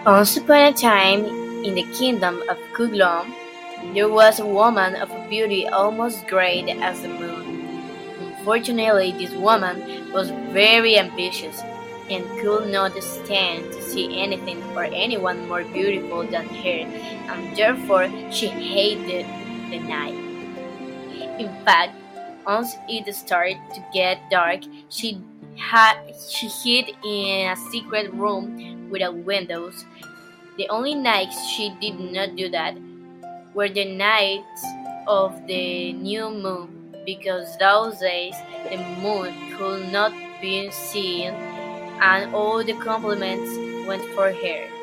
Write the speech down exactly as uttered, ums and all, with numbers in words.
Once upon a time, in the kingdom of Kuglon, there was a woman of a beauty almost great as the moon. Unfortunately, this woman was very ambitious and could not stand to see anything or anyone more beautiful than her, and therefore she hated the night. In fact, once it started to get dark, she had she hid in a secret room without windows. The only nights she did not do that were the nights of the new moon, because those days the moon could not be seen and all the compliments went for her.